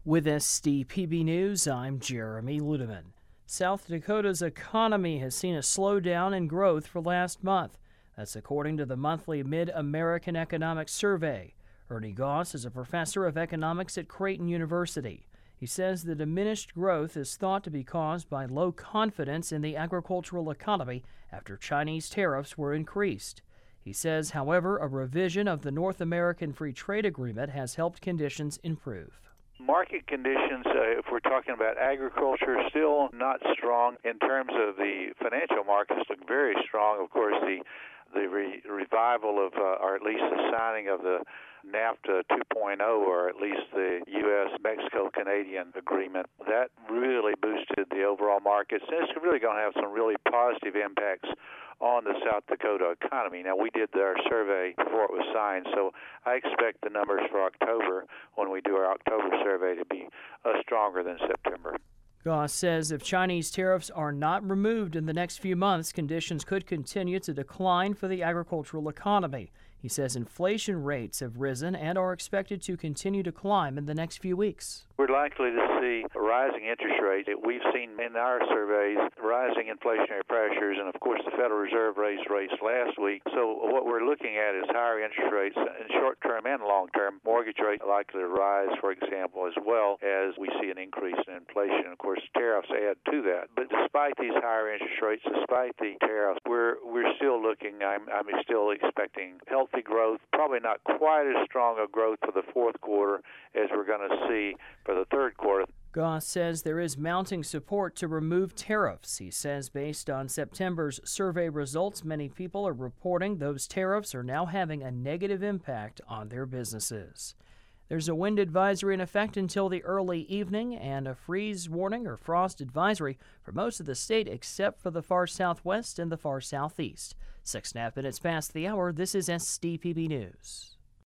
With SDPB News, I'm Jeremy Ludeman. South Dakota's economy has seen a slowdown in growth for last month. That's according to the monthly Mid-American Economic Survey. Ernie Goss is a professor of economics at Creighton University. He says the diminished growth is thought to be caused by low confidence in the agricultural economy after Chinese tariffs were increased. He says, however, a revision of the North American Free Trade Agreement has helped conditions improve. Market conditions, if we're talking about agriculture, still not strong. In terms of the financial markets, look very strong. Of course, the revival of, or at least the signing of the NAFTA 2.0, or at least the U.S.-Mexico-Canadian agreement, that really boosted the overall markets. And it's really going to have some really positive impacts on the South Dakota economy. Now, we did our survey before it was signed, so I expect the numbers for October, when we do our October survey, to be stronger than September. Goss says if Chinese tariffs are not removed in the next few months, conditions could continue to decline for the agricultural economy. He says inflation rates have risen and are expected to continue to climb in the next few weeks. We're likely to see rising interest rates. We've seen in our surveys rising inflationary pressures, and of course the Federal Reserve raised rates last week. So what we're looking at is higher interest rates in short-term and long-term. Mortgage rates are likely to rise, for example, as well as we see an increase in inflation. Of course, tariffs add to that. But despite these higher interest rates, despite the tariffs, we're still looking, I'm still expecting healthy growth, probably not quite as strong a growth for the fourth quarter as we're going to see for the third quarter. Goss says there is mounting support to remove tariffs. He says based on September's survey results, many people are reporting those tariffs are now having a negative impact on their businesses. There's a wind advisory in effect until the early evening and a freeze warning or frost advisory for most of the state except for the far southwest and the far southeast. 6.5 minutes past the hour, this is SDPB News.